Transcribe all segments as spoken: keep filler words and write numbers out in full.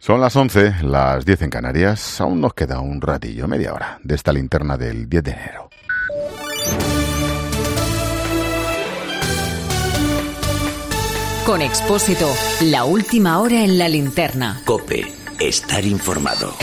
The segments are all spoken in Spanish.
Son las once, las diez en Canarias. Aún nos queda un ratillo, media hora, de esta linterna del diez de enero. Con Expósito, la última hora en la linterna. COPE, estar informado.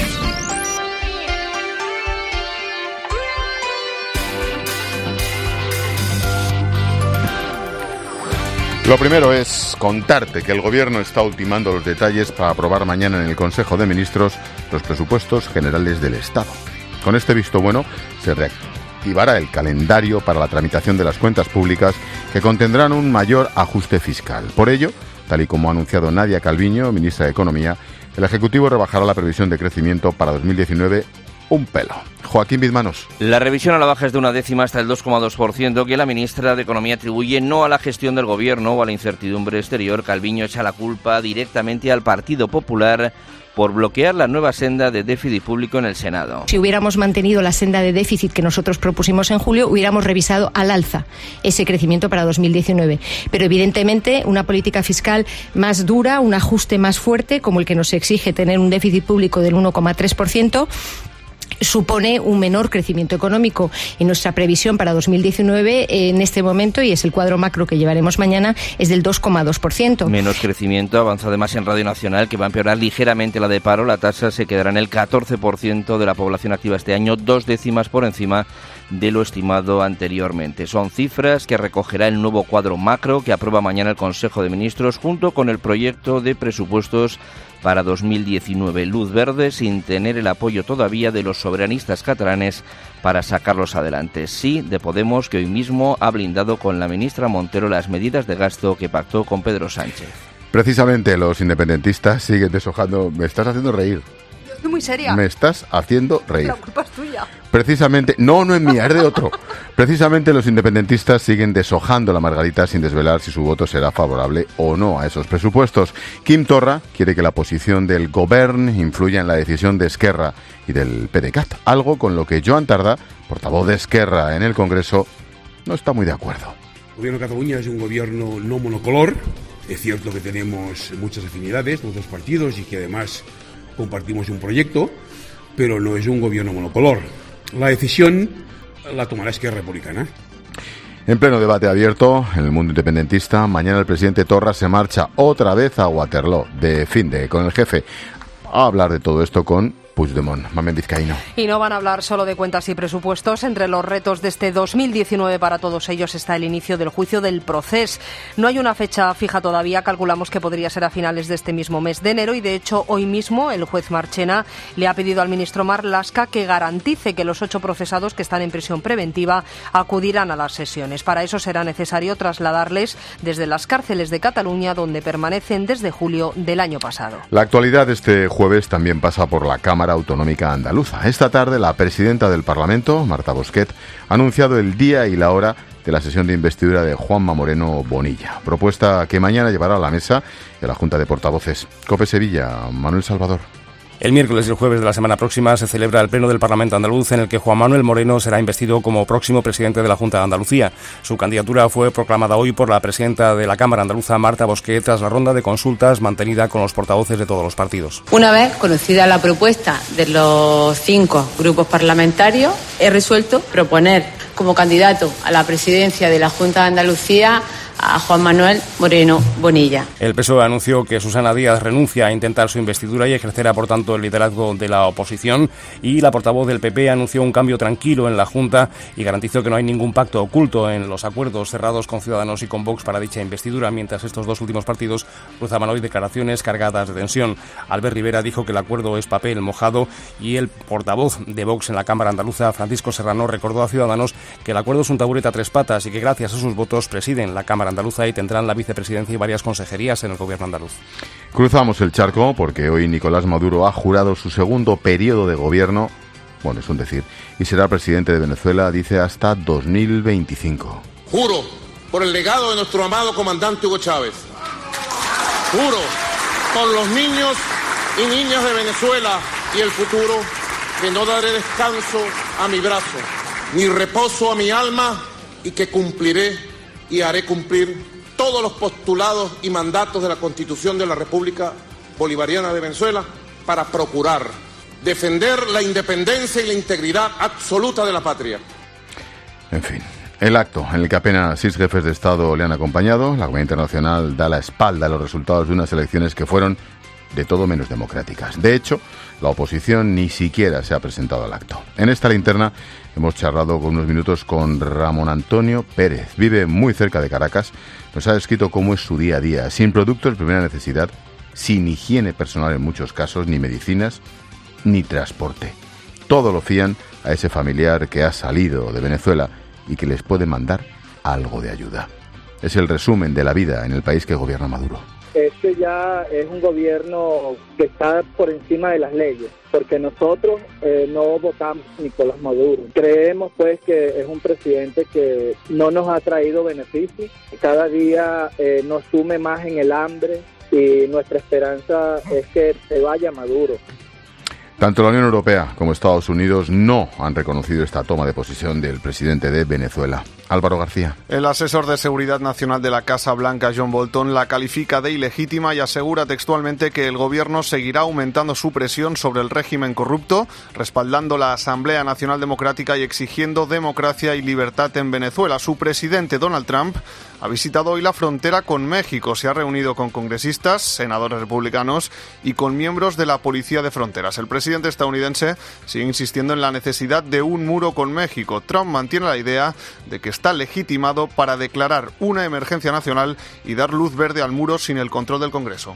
Lo primero es contarte que el Gobierno está ultimando los detalles para aprobar mañana en el Consejo de Ministros los presupuestos generales del Estado. Con este visto bueno se reactivará el calendario para la tramitación de las cuentas públicas, que contendrán un mayor ajuste fiscal. Por ello, tal y como ha anunciado Nadia Calviño, ministra de Economía, el Ejecutivo rebajará la previsión de crecimiento para dos mil diecinueve un pelo. Joaquín Bizmanos. La revisión a la baja es de una décima hasta el dos coma dos por ciento, que la ministra de Economía atribuye no a la gestión del Gobierno o a la incertidumbre exterior. Calviño echa la culpa directamente al Partido Popular por bloquear la nueva senda de déficit público en el Senado. Si hubiéramos mantenido la senda de déficit que nosotros propusimos en julio, hubiéramos revisado al alza ese crecimiento para dos mil diecinueve. Pero evidentemente una política fiscal más dura, un ajuste más fuerte, como el que nos exige tener un déficit público del uno coma tres por ciento, supone un menor crecimiento económico, y nuestra previsión para dos mil diecinueve en este momento, y es el cuadro macro que llevaremos mañana, es del dos coma dos por ciento. Menos crecimiento, avanza además en Radio Nacional, que va a empeorar ligeramente la de paro. La tasa se quedará en el catorce por ciento de la población activa este año, dos décimas por encima de lo estimado anteriormente. Son cifras que recogerá el nuevo cuadro macro que aprueba mañana el Consejo de Ministros, junto con el proyecto de presupuestos para dos mil diecinueve. Luz verde, sin tener el apoyo todavía de los soberanistas catalanes para sacarlos adelante. Sí, de Podemos, que hoy mismo ha blindado con la ministra Montero las medidas de gasto que pactó con Pedro Sánchez. Precisamente los independentistas siguen deshojando... Me estás haciendo reír. Estoy muy seria. Me estás haciendo reír. La culpa es tuya. Precisamente, no, no es mía, es de otro. Precisamente los independentistas siguen deshojando la margarita sin desvelar si su voto será favorable o no a esos presupuestos. Quim Torra quiere que la posición del Govern influya en la decisión de Esquerra y del PDeCAT, algo con lo que Joan Tardá, portavoz de Esquerra en el Congreso, no está muy de acuerdo. El Gobierno de Cataluña es un gobierno no monocolor. Es cierto que tenemos muchas afinidades, los dos partidos, y que además compartimos un proyecto, pero no es un gobierno monocolor. La decisión la tomará Esquerra Republicana. En pleno debate abierto en el mundo independentista, mañana el presidente Torra se marcha otra vez a Waterloo, de finde con el jefe, a hablar de todo esto con Puigdemont. Mamen Vizcaíno. Y no van a hablar solo de cuentas y presupuestos. Entre los retos de este dos mil diecinueve para todos ellos está el inicio del juicio del Procés. No hay una fecha fija todavía, calculamos que podría ser a finales de este mismo mes de enero, y de hecho hoy mismo el juez Marchena le ha pedido al ministro Marlaska que garantice que los ocho procesados que están en prisión preventiva acudirán a las sesiones. Para eso será necesario trasladarles desde las cárceles de Cataluña, donde permanecen desde julio del año pasado. La actualidad de este jueves también pasa por la Cámara Autonómica Andaluza. Esta tarde la presidenta del Parlamento, Marta Bosquet, ha anunciado el día y la hora de la sesión de investidura de Juanma Moreno Bonilla, propuesta que mañana llevará a la mesa de la Junta de Portavoces. COPE Sevilla, Manuel Salvador. El miércoles y el jueves de la semana próxima se celebra el Pleno del Parlamento andaluz, en el que Juan Manuel Moreno será investido como próximo presidente de la Junta de Andalucía. Su candidatura fue proclamada hoy por la presidenta de la Cámara Andaluza, Marta Bosquet, tras la ronda de consultas mantenida con los portavoces de todos los partidos. Una vez conocida la propuesta de los cinco grupos parlamentarios, he resuelto proponer como candidato a la presidencia de la Junta de Andalucía a Juan Manuel Moreno Bonilla. El P S O E anunció que Susana Díaz renuncia a intentar su investidura y ejercerá, por tanto, el liderazgo de la oposición, y la portavoz del P P anunció un cambio tranquilo en la Junta y garantizó que no hay ningún pacto oculto en los acuerdos cerrados con Ciudadanos y con Vox para dicha investidura, mientras estos dos últimos partidos cruzaban hoy declaraciones cargadas de tensión. Albert Rivera dijo que el acuerdo es papel mojado, y el portavoz de Vox en la Cámara Andaluza, Francisco Serrano, recordó a Ciudadanos que el acuerdo es un taburete a tres patas y que gracias a sus votos presiden la Cámara Andaluza y tendrán la vicepresidencia y varias consejerías en el gobierno andaluz. Cruzamos el charco porque hoy Nicolás Maduro ha jurado su segundo periodo de gobierno, bueno, es un decir, y será presidente de Venezuela, dice, hasta dos mil veinticinco. Juro por el legado de nuestro amado comandante Hugo Chávez. Juro por los niños y niñas de Venezuela y el futuro, que no daré descanso a mi brazo, ni reposo a mi alma, y que cumpliré y haré cumplir todos los postulados y mandatos de la Constitución de la República Bolivariana de Venezuela, para procurar defender la independencia y la integridad absoluta de la patria. En fin, el acto en el que apenas seis jefes de Estado le han acompañado, la comunidad internacional da la espalda a los resultados de unas elecciones que fueron de todo menos democráticas. De hecho, la oposición ni siquiera se ha presentado al acto. En esta linterna hemos charlado con unos minutos con Ramón Antonio Pérez. Vive muy cerca de Caracas. Nos ha descrito cómo es su día a día, sin productos de primera necesidad, sin higiene personal en muchos casos, ni medicinas, ni transporte. Todo lo fían a ese familiar que ha salido de Venezuela y que les puede mandar algo de ayuda. Es el resumen de la vida en el país que gobierna Maduro. Este ya es un gobierno que está por encima de las leyes, porque nosotros eh, no votamos Nicolás Maduro. Creemos pues que es un presidente que no nos ha traído beneficios, cada día eh, nos sume más en el hambre y nuestra esperanza es que se vaya Maduro. Tanto la Unión Europea como Estados Unidos no han reconocido esta toma de posesión del presidente de Venezuela. Álvaro García. El asesor de Seguridad Nacional de la Casa Blanca, John Bolton, la califica de ilegítima y asegura textualmente que el gobierno seguirá aumentando su presión sobre el régimen corrupto, respaldando la Asamblea Nacional Democrática y exigiendo democracia y libertad en Venezuela. Su presidente, Donald Trump, ha visitado hoy la frontera con México. Se ha reunido con congresistas, senadores republicanos y con miembros de la Policía de Fronteras. El presidente estadounidense sigue insistiendo en la necesidad de un muro con México. Trump mantiene la idea de que está legitimado para declarar una emergencia nacional y dar luz verde al muro sin el control del Congreso.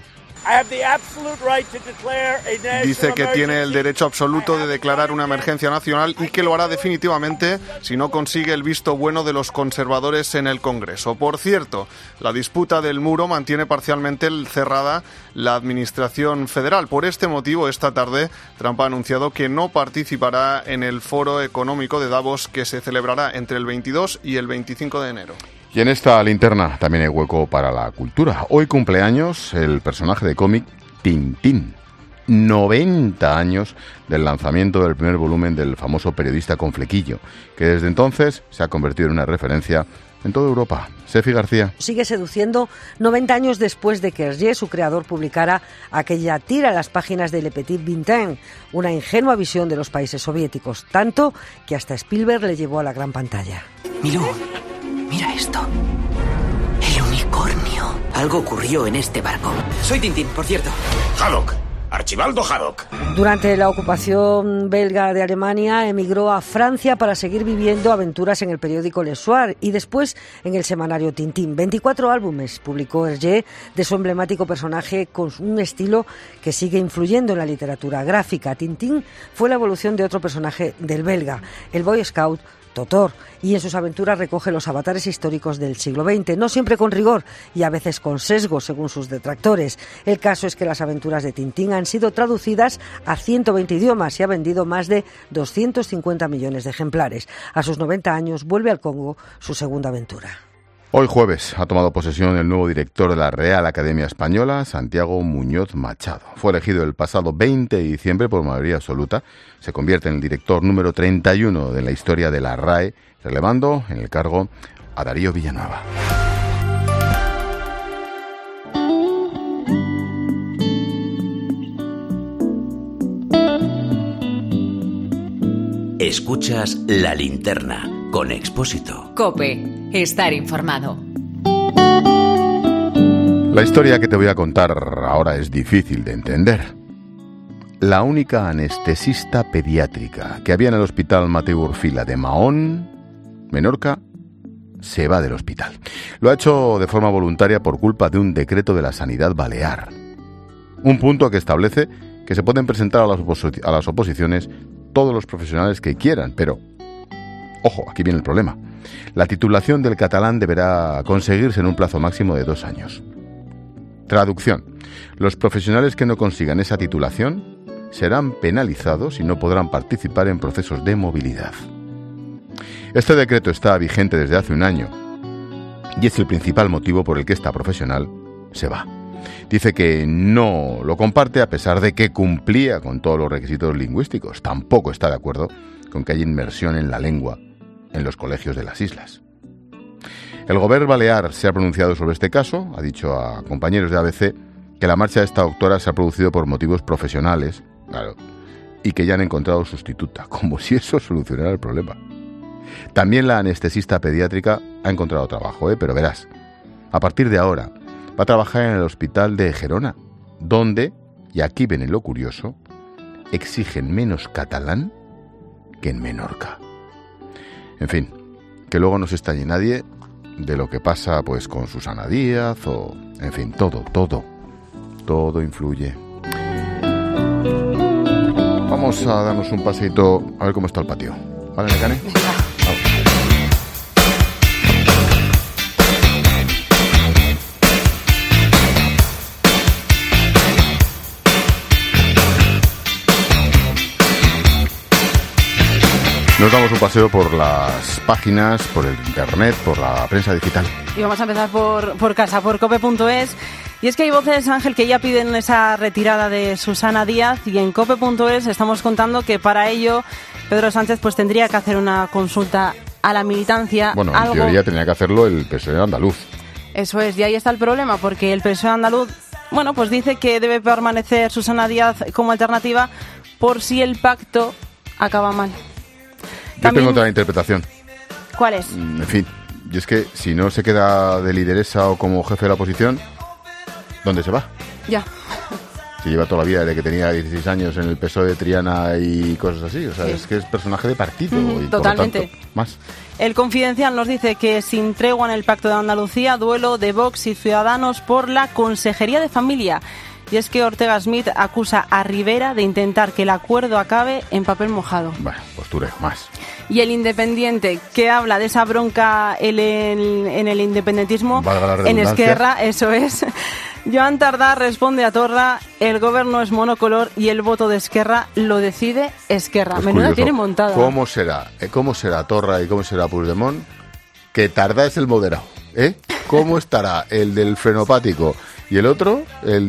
Dice que tiene el derecho absoluto de declarar una emergencia nacional y que lo hará definitivamente si no consigue el visto bueno de los conservadores en el Congreso. Por cierto, la disputa del muro mantiene parcialmente cerrada la administración federal. Por este motivo, esta tarde, Trump ha anunciado que no participará en el Foro Económico de Davos que se celebrará entre el veintidós y el veinticinco de enero. Y en esta linterna también hay hueco para la cultura. Hoy cumpleaños el personaje de cómic Tintín. noventa años del lanzamiento del primer volumen del famoso periodista con flequillo, que desde entonces se ha convertido en una referencia en toda Europa. Sefi García. Sigue seduciendo noventa años después de que Hergé, su creador, publicara aquella tira a las páginas de Le Petit Vingt, una ingenua visión de los países soviéticos, tanto que hasta Spielberg le llevó a la gran pantalla. Milú, mira esto. El unicornio. Algo ocurrió en este barco. Soy Tintín, por cierto. Haddock. Archibaldo Haddock. Durante la ocupación belga de Alemania emigró a Francia para seguir viviendo aventuras en el periódico Le Soir y después en el semanario Tintín. veinticuatro álbumes publicó Hergé de su emblemático personaje con un estilo que sigue influyendo en la literatura gráfica. Tintín fue la evolución de otro personaje del belga, el Boy Scout Totor, y en sus aventuras recoge los avatares históricos del siglo veinte, no siempre con rigor y a veces con sesgo según sus detractores. El caso es que las aventuras de Tintín han sido traducidas a ciento veinte idiomas y ha vendido más de doscientos cincuenta millones de ejemplares. A sus noventa años vuelve al Congo su segunda aventura. Hoy jueves ha tomado posesión el nuevo director de la Real Academia Española, Santiago Muñoz Machado. Fue elegido el pasado veinte de diciembre por mayoría absoluta. Se convierte en el director número treinta y uno de la historia de la R A E, relevando en el cargo a Darío Villanueva. Escuchas La Linterna con Expósito. COPE. Estar informado. La historia que te voy a contar ahora es difícil de entender. La única anestesista pediátrica que había en el Hospital Mateu Orfila de Mahón, Menorca, se va del hospital. Lo ha hecho de forma voluntaria por culpa de un decreto de la Sanidad Balear. Un punto que establece que se pueden presentar a las, oposi- a las oposiciones todos los profesionales que quieran, pero, ojo, aquí viene el problema. La titulación del catalán deberá conseguirse en un plazo máximo de dos años. Traducción. Los profesionales que no consigan esa titulación serán penalizados y no podrán participar en procesos de movilidad. Este decreto está vigente desde hace un año y es el principal motivo por el que esta profesional se va. Dice que no lo comparte a pesar de que cumplía con todos los requisitos lingüísticos. Tampoco está de acuerdo con que haya inmersión en la lengua en los colegios de las islas. El Gobierno Balear se ha pronunciado sobre este caso, ha dicho a compañeros de A B C que la marcha de esta doctora se ha producido por motivos profesionales, claro, y que ya han encontrado sustituta, como si eso solucionara el problema. También la anestesista pediátrica ha encontrado trabajo, ¿eh? Pero verás, a partir de ahora va a trabajar en el hospital de Gerona, donde, y aquí viene lo curioso, exigen menos catalán que en Menorca. En fin, que luego no se extrañe nadie de lo que pasa pues con Susana Díaz o, en fin, todo, todo, todo influye. Vamos a darnos un paseito a ver cómo está el patio. ¿Vale, Necane? Nos damos un paseo por las páginas, por el internet, por la prensa digital. Y vamos a empezar por, por casa, por cope punto es. Y es que hay voces, Ángel, que ya piden esa retirada de Susana Díaz, y en cope punto es estamos contando que para ello Pedro Sánchez pues tendría que hacer una consulta a la militancia. Bueno, en algo... teoría tenía que hacerlo el P S O E andaluz. Eso es, y ahí está el problema, porque el P S O E andaluz, bueno, pues dice que debe permanecer Susana Díaz como alternativa por si el pacto acaba mal. Yo También... tengo otra interpretación. ¿Cuál es? En fin, y es que si no se queda de lideresa o como jefe de la oposición, ¿dónde se va? Ya. Se lleva toda la vida desde que tenía dieciséis años en el P S O E de Triana y cosas así. O sea, sí. Es que es personaje de partido. Mm, y totalmente. Por lo tanto, más. El Confidencial nos dice que sin tregua en el Pacto de Andalucía, duelo de Vox y Ciudadanos por la Consejería de Familia. Y es que Ortega Smith acusa a Rivera de intentar que el acuerdo acabe en papel mojado. Bueno, postura, más. Y el Independiente, que habla de esa bronca en el, en el independentismo, en Esquerra, eso es. Joan Tardá responde a Torra, el gobierno es monocolor y el voto de Esquerra lo decide Esquerra. Pues Menuda curioso. tiene montada. ¿Cómo será? ¿Cómo será Torra y cómo será Puigdemont? Que Tardá es el moderado, ¿eh? ¿Cómo estará el del frenopático y el otro, el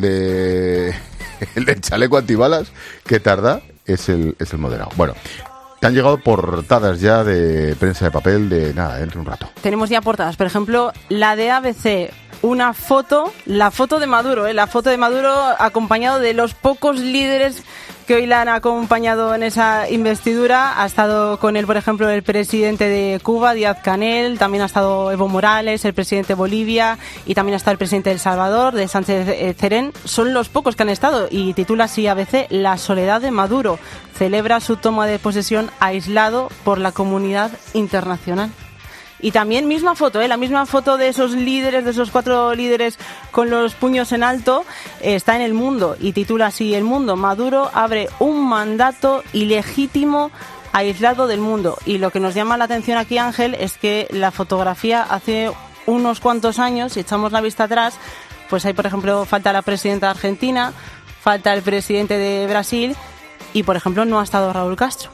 de el del chaleco antibalas? Que Tardá es el es el moderado. Bueno, te han llegado portadas ya de prensa de papel de nada, dentro de un rato. Tenemos ya portadas, por ejemplo, la de A B C, una foto, la foto de Maduro, ¿eh? La foto de Maduro acompañado de los pocos líderes que hoy la han acompañado en esa investidura. Ha estado con él, por ejemplo, el presidente de Cuba, Díaz-Canel, también ha estado Evo Morales, el presidente de Bolivia, y también ha estado el presidente de El Salvador, de Sánchez Cerén. Son los pocos que han estado, y titula así A B C, La soledad de Maduro. Celebra su toma de posesión aislado por la comunidad internacional. Y también misma foto, ¿eh? La misma foto de esos líderes, de esos cuatro líderes con los puños en alto, eh, está en El Mundo y titula así: El Mundo, Maduro abre un mandato ilegítimo aislado del mundo. Y lo que nos llama la atención aquí, Ángel, es que la fotografía hace unos cuantos años, si echamos la vista atrás, pues hay, por ejemplo, falta la presidenta de Argentina, falta el presidente de Brasil y, por ejemplo, no ha estado Raúl Castro.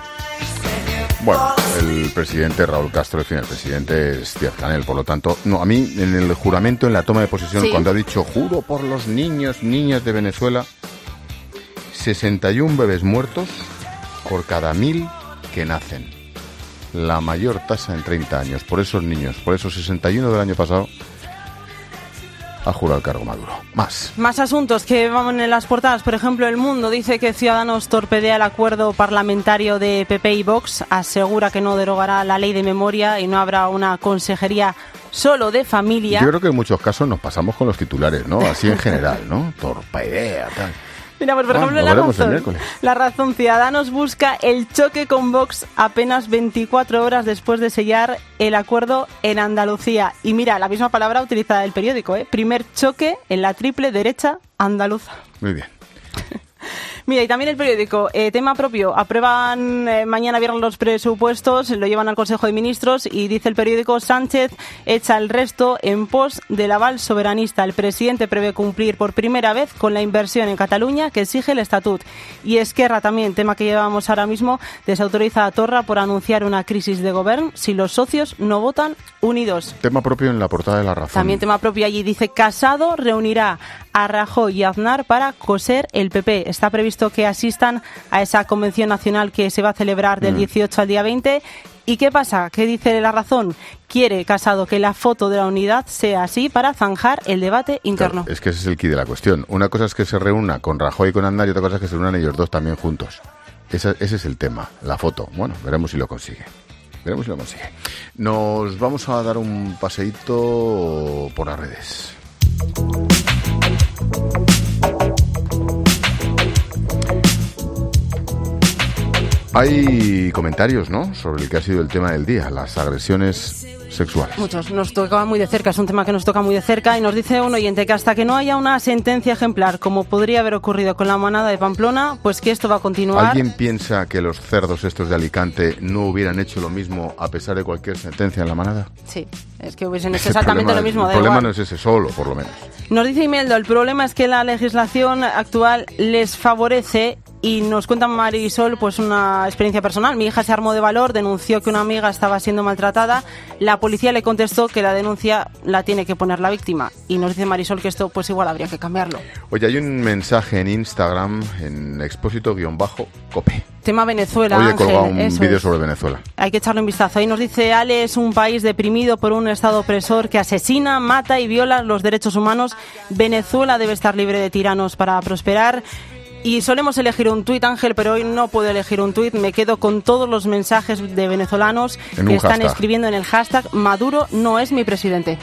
Bueno, el presidente Raúl Castro, en fin, el presidente es Díaz-Canel, por lo tanto, no, a mí en el juramento, en la toma de posesión, sí, cuando ha dicho juro por los niños, niñas de Venezuela, sesenta y uno bebés muertos por cada mil que nacen. La mayor tasa en treinta años, por esos niños, por esos sesenta y uno del año pasado, ha jurado el cargo Maduro. Más. Más asuntos que vamos en las portadas. Por ejemplo, El Mundo dice que Ciudadanos torpedea el acuerdo parlamentario de P P y Vox. Asegura que no derogará la ley de memoria y no habrá una consejería solo de familia. Yo creo que en muchos casos nos pasamos con los titulares, ¿no? Así en general, ¿no? Torpedea, tal. Mira, pues por ah, ejemplo, la razón, la razón, Ciudadanos busca el choque con Vox apenas veinticuatro horas después de sellar el acuerdo en Andalucía. Y mira, la misma palabra utilizada del periódico, ¿eh? Primer choque en la triple derecha andaluza. Muy bien. Mira, y también el periódico, eh, tema propio, aprueban eh, mañana viernes los presupuestos, lo llevan al Consejo de Ministros y dice el periódico, Sánchez echa el resto en pos del aval soberanista. El presidente prevé cumplir por primera vez con la inversión en Cataluña que exige el Estatut. Y Esquerra también, tema que llevamos ahora mismo, desautoriza a Torra por anunciar una crisis de gobierno si los socios no votan unidos. Tema propio en la portada de La Razón. También tema propio allí, dice, Casado reunirá a Rajoy y Aznar para coser el P P. Está previsto que asistan a esa convención nacional que se va a celebrar del dieciocho al día veinte ¿Y qué pasa? ¿Qué dice La Razón? Quiere Casado que la foto de la unidad sea así para zanjar el debate interno. Claro, es que ese es el quid de la cuestión. Una cosa es que se reúna con Rajoy y con Aznar y otra cosa es que se reúnan ellos dos también juntos. Ese, ese es el tema, la foto. Bueno, veremos si lo consigue. Veremos si lo consigue. Nos vamos a dar un paseíto por las redes. Hay comentarios, ¿no?, sobre el que ha sido el tema del día, las agresiones sexuales. Muchos, nos toca muy de cerca, es un tema que nos toca muy de cerca, y nos dice un oyente que hasta que no haya una sentencia ejemplar, como podría haber ocurrido con la manada de Pamplona, pues que esto va a continuar. ¿Alguien piensa que los cerdos estos de Alicante no hubieran hecho lo mismo a pesar de cualquier sentencia en la manada? Sí, es que hubiesen hecho exactamente lo mismo. El problema no es ese solo, por lo menos. Nos dice Imeldo, el problema es que la legislación actual les favorece. Y nos cuenta Marisol pues una experiencia personal. Mi hija se armó de valor, denunció que una amiga estaba siendo maltratada. La policía le contestó que la denuncia la tiene que poner la víctima. Y nos dice Marisol que esto pues igual habría que cambiarlo. Oye, hay un mensaje en Instagram, en expósito-cope. Tema Venezuela, Hoy he Ángel. colgado un vídeo es. sobre Venezuela. Hay que echarle un vistazo. Ahí nos dice, Ale es un país deprimido por un Estado opresor que asesina, mata y viola los derechos humanos. Venezuela debe estar libre de tiranos para prosperar. Y solemos elegir un tuit, Ángel, pero hoy no puedo elegir un tuit. Me quedo con todos los mensajes de venezolanos que están hashtag. escribiendo en el hashtag Maduro no es mi presidente.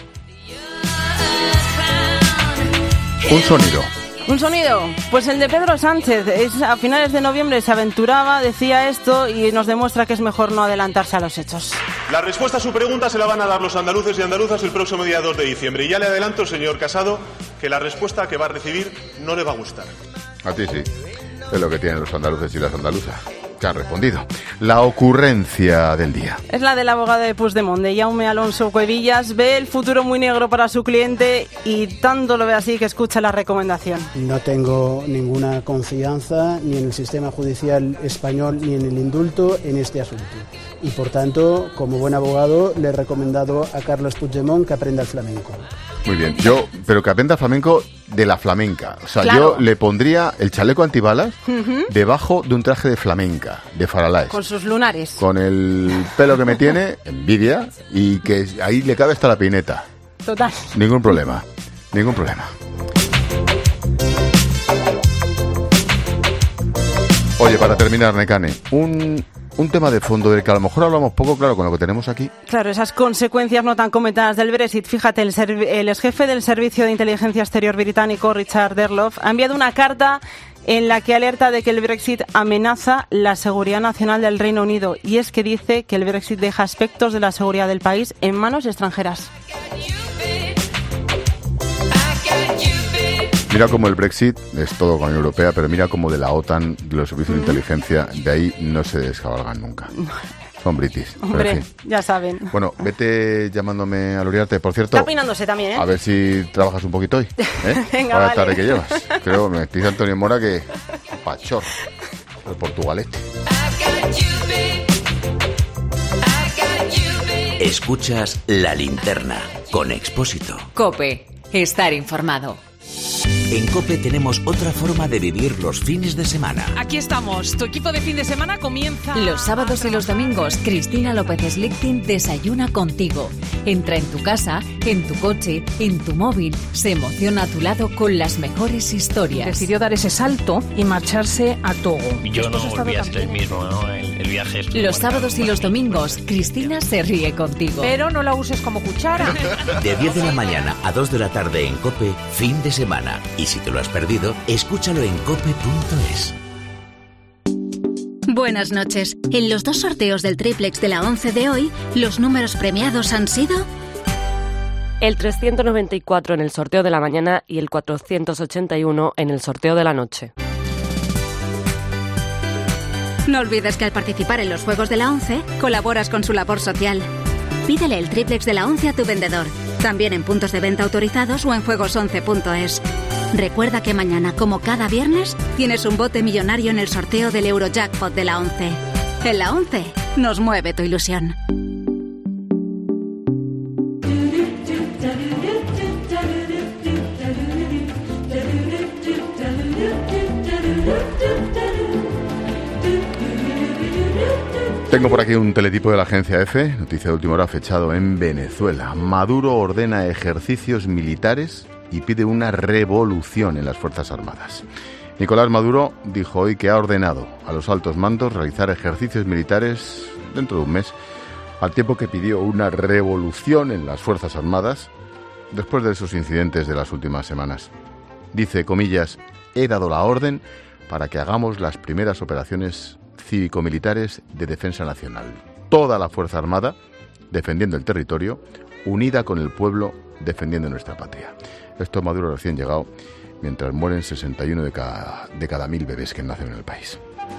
Un sonido. Un sonido, pues el de Pedro Sánchez. Es, a finales de noviembre se aventuraba, decía esto y nos demuestra que es mejor no adelantarse a los hechos. La respuesta a su pregunta se la van a dar los andaluces y andaluzas el próximo día dos de diciembre. Y ya le adelanto, señor Casado, que la respuesta que va a recibir no le va a gustar. A ti sí. Es lo que tienen los andaluces y las andaluzas, que han respondido. La ocurrencia del día. Es la del abogado de Puigdemont, de Jaume Alonso Cuevillas. Ve el futuro muy negro para su cliente y tanto lo ve así que escucha la recomendación. No tengo ninguna confianza ni en el sistema judicial español ni en el indulto en este asunto. Y por tanto, como buen abogado, le he recomendado a Carlos Puigdemont que aprenda el flamenco. Muy bien, yo, pero que aprenda flamenco de la flamenca. O sea, Claro. yo le pondría el chaleco antibalas Ujú. debajo de un traje de flamenca, de Faralaes. Con sus lunares. Con el pelo que me tiene, envidia, y que ahí le cabe hasta la peineta. Total. Ningún problema, ningún problema. Oye, para terminar, Nekane, un, un tema de fondo del que a lo mejor hablamos poco, claro, con lo que tenemos aquí. Claro, esas consecuencias no tan comentadas del Brexit. Fíjate, el, servi- el exjefe del Servicio de Inteligencia Exterior británico, Richard Derloff, ha enviado una carta en la que alerta de que el Brexit amenaza la seguridad nacional del Reino Unido. Y es que dice que el Brexit deja aspectos de la seguridad del país en manos extranjeras. Mira cómo el Brexit es todo con la Unión Europea, pero mira cómo de la OTAN, de los servicios de inteligencia, de ahí no se descabalgan nunca. Son britis. pero Hombre, en fin. ya saben. Bueno, vete llamándome a Luriarte. Por cierto, Está peinándose también, ¿eh? a ver si trabajas un poquito hoy. ¿eh? Venga, Para la vale. tarde que llevas. Creo, me dice Antonio Mora que pachor, el portugalete. Escuchas La Linterna con Expósito. COPE. Estar informado. En COPE tenemos otra forma de vivir los fines de semana. Aquí estamos. Tu equipo de fin de semana comienza. Los sábados y los domingos, Cristina López Slichting desayuna contigo. Entra en tu casa, en tu coche, en tu móvil. Se emociona a tu lado con las mejores historias. Decidió dar ese salto y marcharse a Togo. Yo no volví a ser el mismo, ¿no? El, el viaje es... Los sábados y los domingos, Cristina se ríe contigo. Pero no la uses como cuchara. De diez de la mañana a dos de la tarde en COPE, fin de semana. Y si te lo has perdido, escúchalo en cope punto es. Buenas noches. En los dos sorteos del triplex de la once de hoy, los números premiados han sido... El trescientos noventa y cuatro en el sorteo de la mañana y el cuatrocientos ochenta y uno en el sorteo de la noche. No olvides que al participar en los Juegos de la once, colaboras con su labor social. Pídele el triplex de la once a tu vendedor, también en puntos de venta autorizados o en juegos once punto es. Recuerda que mañana, como cada viernes, tienes un bote millonario en el sorteo del Eurojackpot de la once. En la once, nos mueve tu ilusión. Tengo por aquí un teletipo de la agencia EFE, noticia de última hora, fechado en Venezuela. Maduro ordena ejercicios militares y pide una revolución en las Fuerzas Armadas. Nicolás Maduro dijo hoy que ha ordenado a los altos mandos realizar ejercicios militares dentro de un mes, al tiempo que pidió una revolución en las Fuerzas Armadas después de esos incidentes de las últimas semanas. Dice, comillas, he dado la orden para que hagamos las primeras operaciones cívico-militares de defensa nacional. Toda la Fuerza Armada defendiendo el territorio, unida con el pueblo defendiendo nuestra patria. Esto es Maduro recién llegado, mientras mueren sesenta y uno de cada, de cada mil bebés que nacen en el país.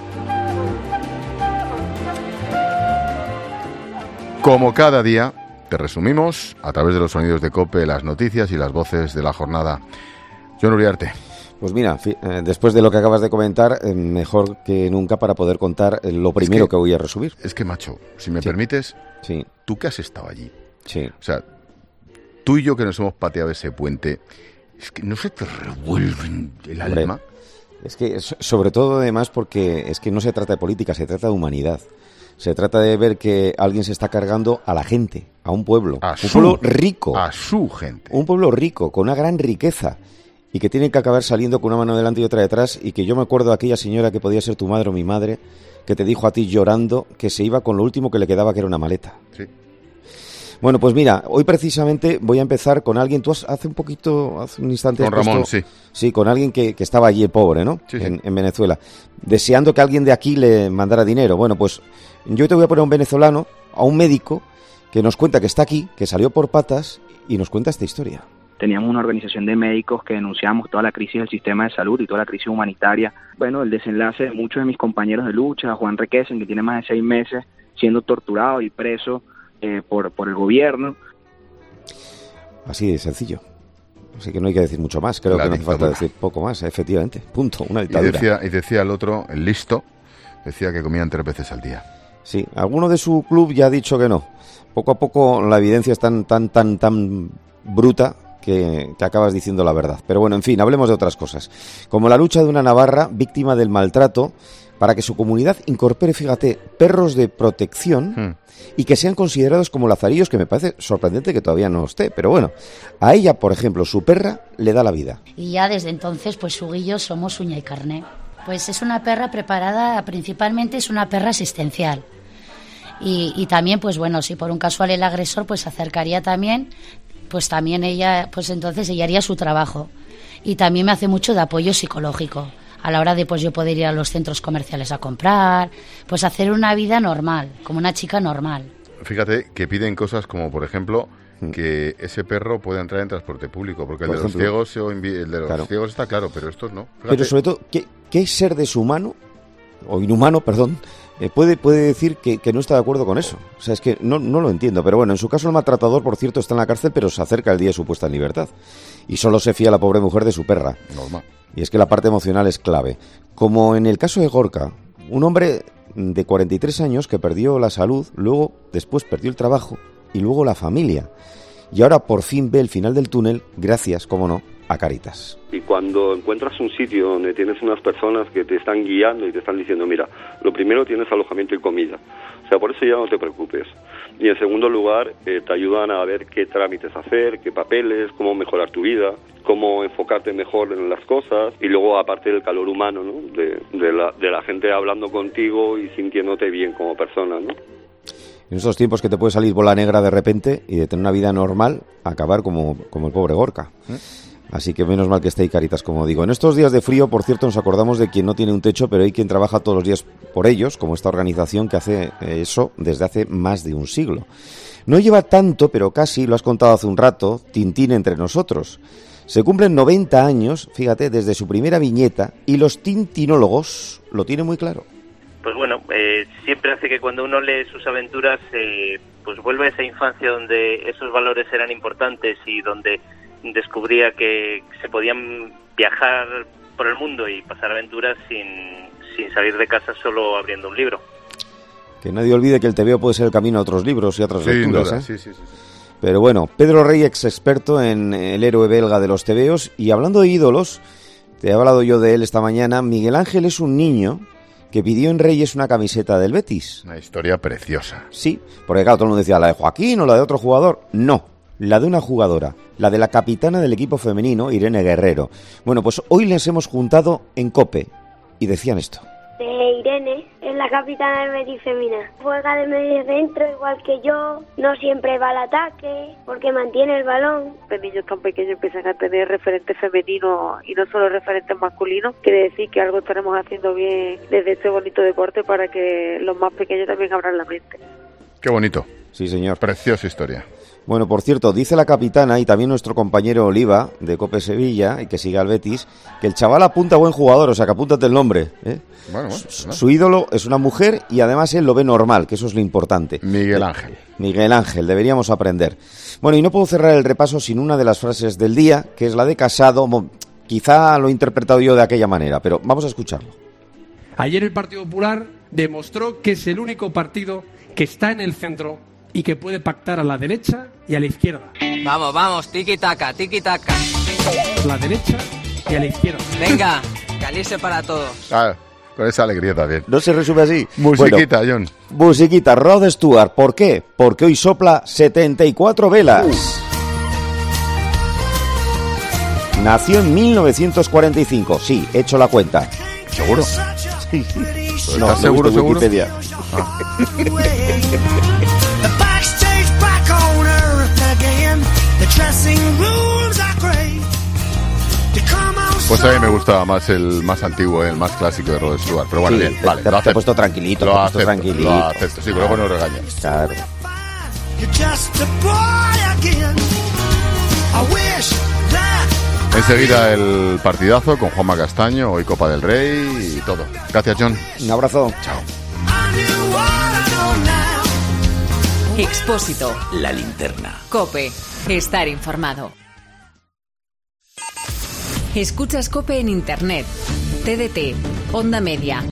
Como cada día, te resumimos a través de los sonidos de COPE las noticias y las voces de la jornada. John Uriarte. Pues mira, eh, después de lo que acabas de comentar, eh, mejor que nunca para poder contar eh, lo primero es que, que voy a resumir. Es que, macho, si me sí. permites, sí. tú que has estado allí, sí. o sea, tú y yo que nos hemos pateado ese puente, es que no se te revuelve el Hombre, alma. Es que, sobre todo, además, porque es que no se trata de política, se trata de humanidad. Se trata de ver que alguien se está cargando a la gente, a un pueblo, a un su, pueblo rico, a su gente, un pueblo rico con una gran riqueza. Y que tienen que acabar saliendo con una mano delante y otra detrás, y que yo me acuerdo de aquella señora que podía ser tu madre o mi madre, que te dijo a ti llorando que se iba con lo último que le quedaba, que era una maleta. Sí. Bueno, pues mira, hoy precisamente voy a empezar con alguien, tú has, hace un poquito, hace un instante... Con Ramón, puesto, sí. Sí, con alguien que, que estaba allí, pobre, ¿no? Sí, sí. En, en Venezuela, deseando que alguien de aquí le mandara dinero. Bueno, pues yo te voy a poner a un venezolano, a un médico, que nos cuenta que está aquí, que salió por patas, y nos cuenta esta historia. Teníamos una organización de médicos que denunciamos toda la crisis del sistema de salud y toda la crisis humanitaria. Bueno, el desenlace de muchos de mis compañeros de lucha, Juan Requesen, que tiene más de seis meses siendo torturado y preso eh, por, por el gobierno. Así de sencillo. Así que no hay que decir mucho más, creo la que no hace falta decir poco más, efectivamente. Punto, una dictadura. Y decía, y decía el otro, el listo, decía que comían tres veces al día. Sí, alguno de su club ya ha dicho que no. Poco a poco la evidencia es tan, tan, tan, tan bruta que te acabas diciendo la verdad. Pero bueno, en fin, hablemos de otras cosas. Como la lucha de una navarra víctima del maltrato para que su comunidad incorpore, fíjate, perros de protección hmm. y que sean considerados como lazarillos, que me parece sorprendente que todavía no esté. Pero bueno, a ella, por ejemplo, su perra le da la vida. Y ya desde entonces, pues su y yo somos uña y carne. Pues es una perra preparada, principalmente es una perra asistencial. Y, y también, pues bueno, si por un casual el agresor pues se acercaría también, pues también ella, pues entonces ella haría su trabajo. Y también me hace mucho de apoyo psicológico a la hora de pues yo poder ir a los centros comerciales a comprar, pues hacer una vida normal, como una chica normal. Fíjate que piden cosas como, por ejemplo, que ese perro pueda entrar en transporte público, porque el de los ciegos, el de los claro. ciegos está claro, pero estos no. Fíjate. Pero sobre todo, ¿qué, qué ser deshumano, o inhumano, perdón, Eh, puede, puede decir que, que no está de acuerdo con eso? O sea, es que no, no lo entiendo. Pero bueno, en su caso el maltratador, por cierto, está en la cárcel, pero se acerca el día de su puesta en libertad. Y solo se fía a la pobre mujer de su perra. Normal. Y es que la parte emocional es clave. Como en el caso de Gorka, un hombre de cuarenta y tres años que perdió la salud, luego, después perdió el trabajo y luego la familia. Y ahora por fin ve el final del túnel, gracias, como no, a Cáritas. Y cuando encuentras un sitio donde tienes unas personas que te están guiando y te están diciendo, mira, lo primero tienes alojamiento y comida, o sea, por eso ya no te preocupes. Y en segundo lugar, eh, te ayudan a ver qué trámites hacer, qué papeles, cómo mejorar tu vida, cómo enfocarte mejor en las cosas. Y luego, aparte del calor humano, ¿no? De, de, la, de la gente hablando contigo y sintiéndote bien como persona, ¿no? En estos tiempos que te puede salir bola negra de repente y de tener una vida normal, acabar como, como el pobre Gorka. ¿Eh? Así que menos mal que esté ahí Cáritas, como digo. En estos días de frío, por cierto, nos acordamos de quien no tiene un techo, pero hay quien trabaja todos los días por ellos, como esta organización que hace eso desde hace más de un siglo. No lleva tanto, pero casi, lo has contado hace un rato, Tintín entre nosotros. Se cumplen noventa años, fíjate, desde su primera viñeta, y los tintinólogos lo tienen muy claro. Pues bueno, eh, siempre hace que cuando uno lee sus aventuras, eh, pues vuelve a esa infancia donde esos valores eran importantes y donde descubría que se podían viajar por el mundo y pasar aventuras sin, sin salir de casa, solo abriendo un libro. Que nadie olvide que el tebeo puede ser el camino a otros libros y a otras sí, lecturas, no, ¿eh? sí, sí, sí, sí. Pero bueno, Pedro Rey, ex experto en el héroe belga de los tebeos. Y hablando de ídolos, te he hablado yo de él esta mañana. Miguel Ángel es un niño que pidió en Reyes una camiseta del Betis. Una historia preciosa. Sí, porque claro, todo el mundo decía, ¿la de Joaquín o la de otro jugador? No, la de una jugadora, la de la capitana del equipo femenino, Irene Guerrero. Bueno, pues hoy les hemos juntado en COPE y decían esto. De Irene, es la capitana del Betis femina. Juega de medio centro igual que yo, no siempre va al ataque, porque mantiene el balón. Los niños tan pequeños empiezan a tener referentes femeninos y no solo referentes masculinos. Quiere decir que algo estaremos haciendo bien desde este bonito deporte para que los más pequeños también abran la mente. Qué bonito. Sí, señor. Preciosa historia. Bueno, por cierto, dice la capitana y también nuestro compañero Oliva, de COPE Sevilla, y que sigue al Betis, que el chaval apunta a buen jugador, o sea, que apúntate el nombre. ¿eh? Bueno, bueno, su, su ídolo es una mujer y además él lo ve normal, que eso es lo importante. Miguel Ángel. Miguel Ángel, deberíamos aprender. Bueno, y no puedo cerrar el repaso sin una de las frases del día, que es la de Casado. Quizá lo he interpretado yo de aquella manera, pero vamos a escucharlo. Ayer el Partido Popular demostró que es el único partido que está en el centro y que puede pactar a la derecha y a la izquierda. Vamos, vamos, tiki-taka, tiki-taka. La derecha y a la izquierda. Venga, calice para todos. Ah, con esa alegría también. ¿No se resume así? Musiquita, bueno, John. Musiquita, Rod Stewart. ¿Por qué? Porque hoy sopla setenta y cuatro velas. Uh. Nació en mil novecientos cuarenta y cinco. Sí, he hecho la cuenta. ¿Seguro? Sí. ¿Estás No, seguro, seguro? Wikipedia. Ah. Pues a mí me gustaba más el más antiguo, el más clásico de Rod Stewart. Pero bueno, Sí, bien, te- vale. te- lo te he acepto. puesto tranquilito, Lo te he puesto acepto, tranquilito. Lo acepto, sí, pero luego no regañas. Claro. Enseguida el partidazo con Juanma Castaño, hoy Copa del Rey y todo. Gracias, John. Un abrazo. Chao. Expósito. La linterna. COPE. Estar informado. Escuchas COPE en Internet. T D T. Onda Media.